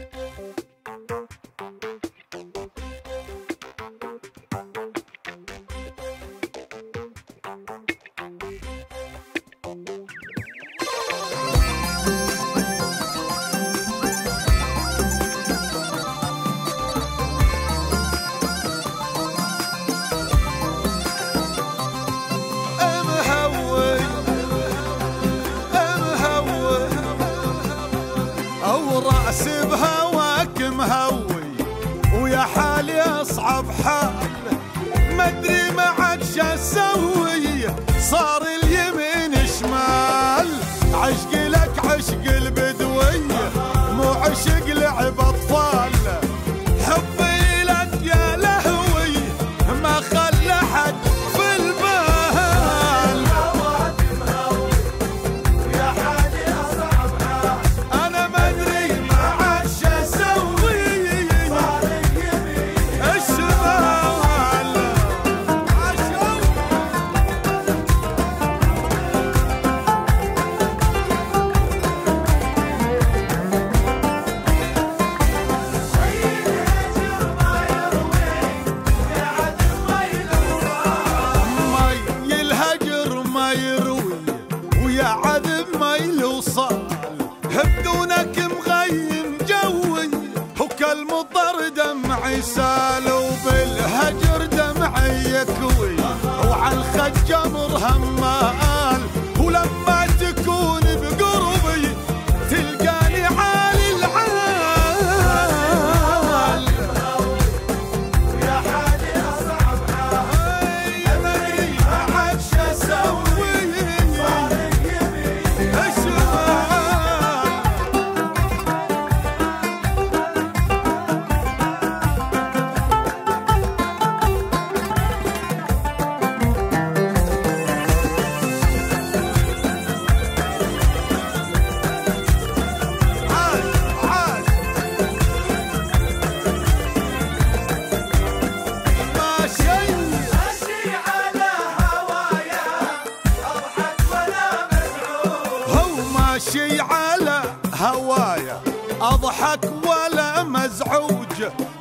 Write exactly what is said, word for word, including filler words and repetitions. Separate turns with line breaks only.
راس بهواك مهوي ويا حالي اصعب حال، ما ادري ما عاد شو اسوي، صار اليمين شمال، عشق لك عشق البدوي مو عشق لعب اطفال، حبي لك يا لهوي ما خلى حد في البال. بدونك مغيم جوي وكالمطر دمعي سال، وبالهجر دمعي يكوي وعلى الخد جمر همال، ولما تكون بقربي تلقاني عالي العال. يا حالي اصعب حال، ادري ما عاد شو اسوي، صار اليمين ماشي على هوايا اضحك ولا مزعوج،